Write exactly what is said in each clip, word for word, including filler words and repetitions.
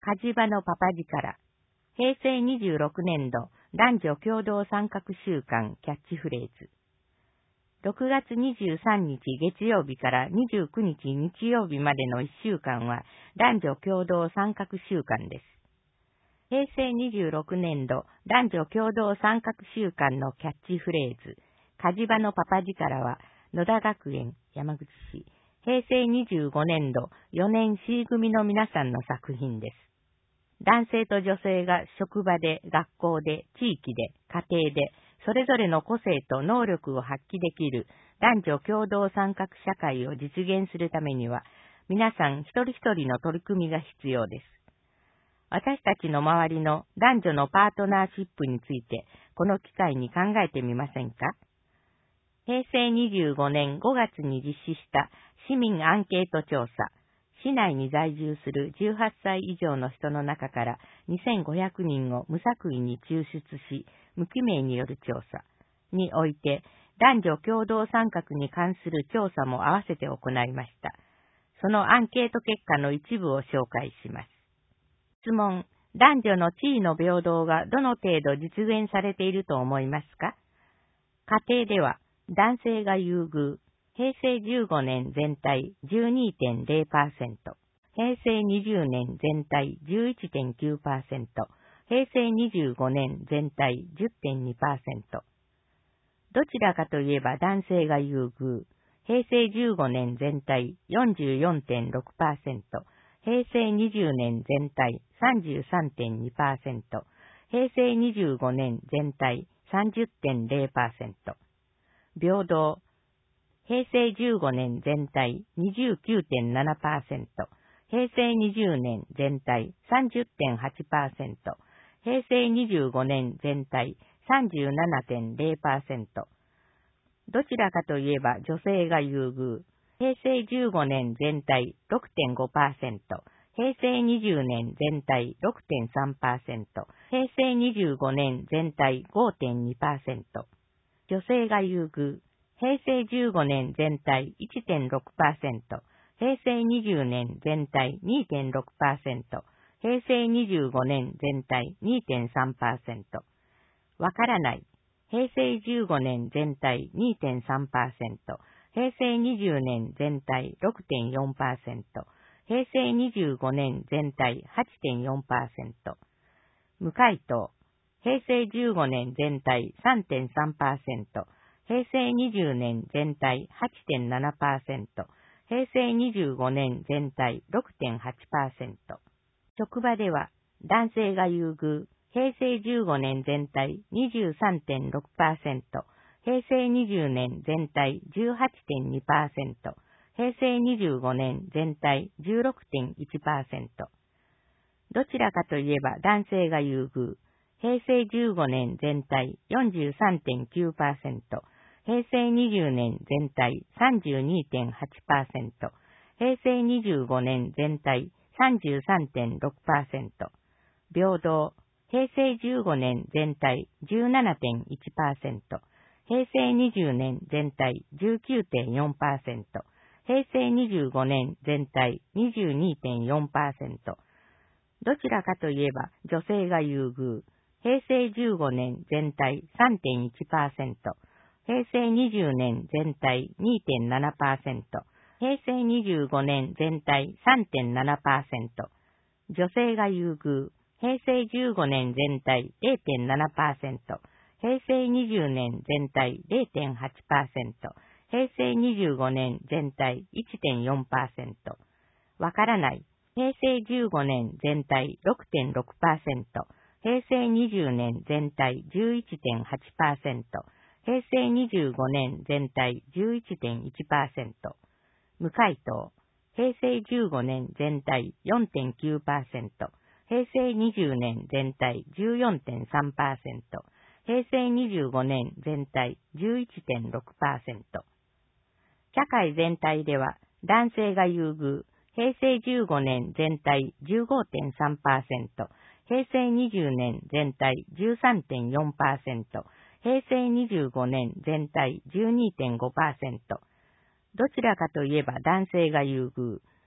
火事場のパパ力。平成にじゅうろくねんど男女共同参画週間キャッチフレーズ。ろくがつにじゅうさんにち月曜日からにじゅうくにち日曜日までのいっしゅうかんは男女共同参画週間です。平成にじゅうろくねんど男女共同参画週間のキャッチフレーズ、火事場のパパ力は野田学園山口市、平成にじゅうごねんどよねん C 組の皆さんの作品です。男性と女性が職場で、学校で、地域で、家庭で、それぞれの個性と能力を発揮できる男女共同参画社会を実現するためには、皆さん一人一人の取り組みが必要です。私たちの周りの男女のパートナーシップについて、この機会に考えてみませんか？平成にじゅうごねんごがつに実施した市民アンケート調査、市内に在住するじゅうはっさい以上の人の中からにせんごひゃくにんを無作為に抽出し、無記名による調査において、男女共同参画に関する調査も合わせて行いました。そのアンケート結果の一部を紹介します。質問、男女の地位の平等がどの程度実現されていると思いますか？家庭では、男性が優遇、平成じゅうごねん全体 じゅうにてんゼロパーセント、平成にじゅうねん全体 じゅういちてんきゅうパーセント、平成にじゅうごねん全体 じゅってんにパーセント。どちらかといえば男性が優遇、平成じゅうごねん全体 よんじゅうよんてんろくパーセント、平成にじゅうねん全体 さんじゅうさんてんにパーセント、平成にじゅうごねん全体 さんじゅってんゼロパーセント。平等、平成じゅうごねん全体 にじゅうきゅうてんななパーセント、平成にじゅうねん全体 さんじゅってんはちパーセント、平成にじゅうごねん全体 さんじゅうななてんゼロパーセント。どちらかといえば女性が優遇、平成じゅうごねん全体 ろくてんごパーセント、平成にじゅうねん全体 ろくてんさんパーセント、平成にじゅうごねん全体 ごてんにパーセント。女性が優遇、平成じゅうごねん全体 いってんろくパーセント、平成にじゅうねん全体 にてんろくパーセント、平成にじゅうごねん全体 にてんさんパーセント。わからない、平成じゅうごねん全体 にてんさんパーセント、平成にじゅうねん全体 ろくてんよんパーセント、平成にじゅうごねん全体 はちてんよんパーセント。無回答、平成じゅうごねん全体 さんてんさんパーセント、平成にじゅうねん全体 はちてんななパーセント、平成にじゅうごねん全体 ろくてんはちパーセント。職場では、男性が優遇、平成じゅうごねん全体 にじゅうさんてんろくパーセント、平成にじゅうねん全体 じゅうはちてんにパーセント、平成にじゅうごねん全体 じゅうろくてんいちパーセント。どちらかといえば男性が優遇、平成じゅうごねん全体 よんじゅうさんてんきゅうパーセント、平成にじゅうねん全体 さんじゅうにてんはちパーセント、平成にじゅうごねん全体 さんじゅうさんてんろくパーセント。平等、平成じゅうごねん全体 じゅうななてんいちパーセント、平成にじゅうねん全体 じゅうきゅうてんよんパーセント、平成にじゅうごねん全体 にじゅうにてんよんパーセント。どちらかといえば女性が優遇、平成じゅうごねん全体 さんてんいちパーセント、平成にじゅうねん全体 にてんななパーセント、平成にじゅうごねん全体 さんてんななパーセント。女性が優遇、平成じゅうごねん全体 ゼロてんななパーセント、平成にじゅうねん全体 ゼロてんはちパーセント、平成にじゅうごねん全体 いってんよんパーセント。わからない。平成じゅうごねん全体 ろくてんろくパーセント、平成にじゅうねん全体 じゅういってんはちパーセント、平成にじゅうごねん全体 じゅういってんいちパーセント。無回答、平成じゅうごねん全体 よんてんきゅうパーセント、平成にじゅうねん全体 じゅうよんてんさんパーセント、平成にじゅうごねん全体 じゅういってんろくパーセント。社会全体では男性が優遇、平成じゅうごねん全体 じゅうごてんさんパーセント、平成にじゅうねん全体 じゅうさんてんよんパーセント、平成にじゅうごねん全体 じゅうにてんごパーセント。どちらかといえば男性が優遇、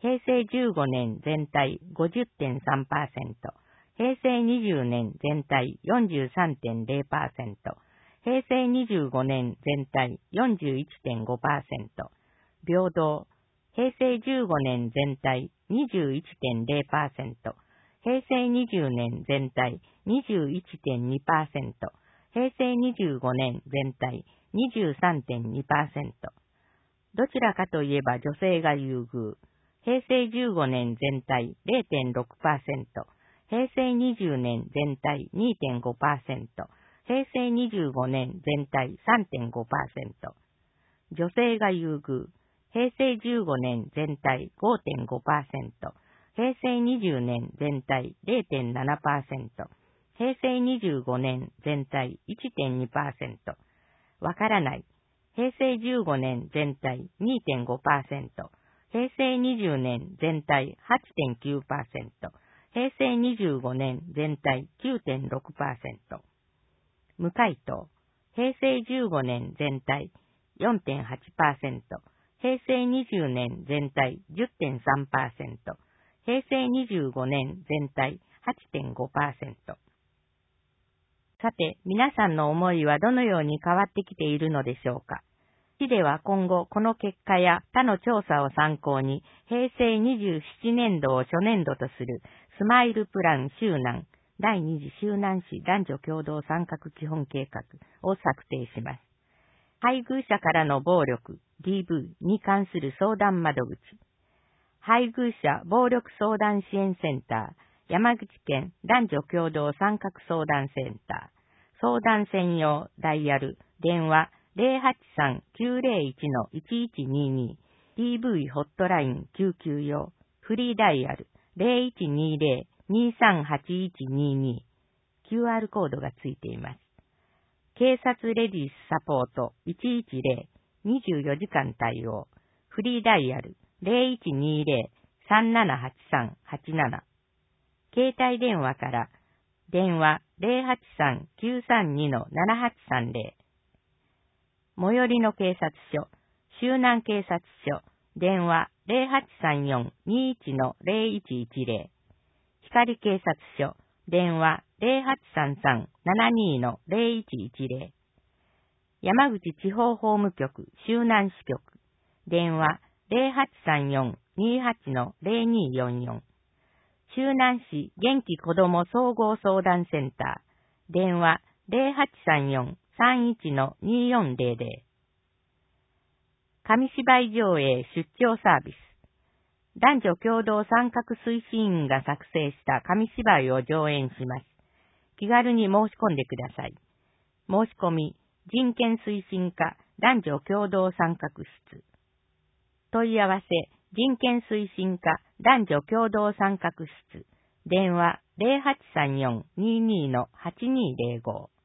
平成じゅうごねん全体 ごじゅってんさんパーセント、平成にじゅうねん全体 よんじゅうさんてんゼロパーセント、平成にじゅうごねん全体 よんじゅういちてんごパーセント、平等、平成じゅうごねん全体 にじゅういちてんゼロパーセント、平成にじゅうねん全体 にじゅういちてんにパーセント、平成にじゅうごねん全体 にじゅうさんてんにパーセント。どちらかといえば女性が優遇。平成じゅうごねん全体 ゼロてんろくパーセント、平成にじゅうねん全体 にてんごパーセント、平成にじゅうごねん全体 さんてんごパーセント。女性が優遇。平成じゅうごねん全体 ごてんごパーセント、平成にじゅうねん全体 ゼロてんななパーセント、平成にじゅうごねん全体 いってんにパーセント。わからない。平成じゅうごねん全体 にてんごパーセント、平成にじゅうねん全体 はちてんきゅうパーセント、平成にじゅうごねん全体 きゅうてんろくパーセント。無回答。平成じゅうごねん全体 よんてんはちパーセント、平成にじゅうねん全体 じゅってんさんパーセント、平成にじゅうごねん全体 はちてんごパーセント。さて、皆さんの思いはどのように変わってきているのでしょうか。市では今後、この結果や他の調査を参考に、平成にじゅうななねん度を初年度とするスマイルプラン周南第二次周南市男女共同参画基本計画を策定します。配偶者からの暴力 ディーブイ に関する相談窓口。配偶者暴力相談支援センター、山口県男女共同参画相談センター、相談専用ダイヤル、電話 ゼロはちさんきゅうゼロいちのいちいちにに、ディーブイ ホットライン救急用、フリーダイヤル ゼロいちにゼロにさんはちいちにに、キューアール コードがついています。警察レディースサポートいちいちゼロ、にじゅうよじかん対応、フリーダイヤルゼロいちにゼロ さんななはちさんはちなな、携帯電話から電話 ゼロはちさんきゅうさんにのななはちさんゼロ、最寄りの警察署、周南警察署、電話 ゼロはちさんよんにいちのゼロいちいちゼロ、光警察署、電話 ゼロはちさんさんななにのゼロいちいちゼロ、山口地方法務局周南支局、電話ゼロはちさんよんにはちのゼロによんよん、周南市元気子ども総合相談センター、電話ゼロはちさんよんさんいちのによんゼロゼロ、紙芝居上映出張サービス。男女共同参画推進員が作成した紙芝居を上演します。気軽に申し込んでください。申し込み、人権推進課男女共同参画室。問い合わせ、人権推進課男女共同参画室。電話ゼロはちさんよんににのはちにゼロご。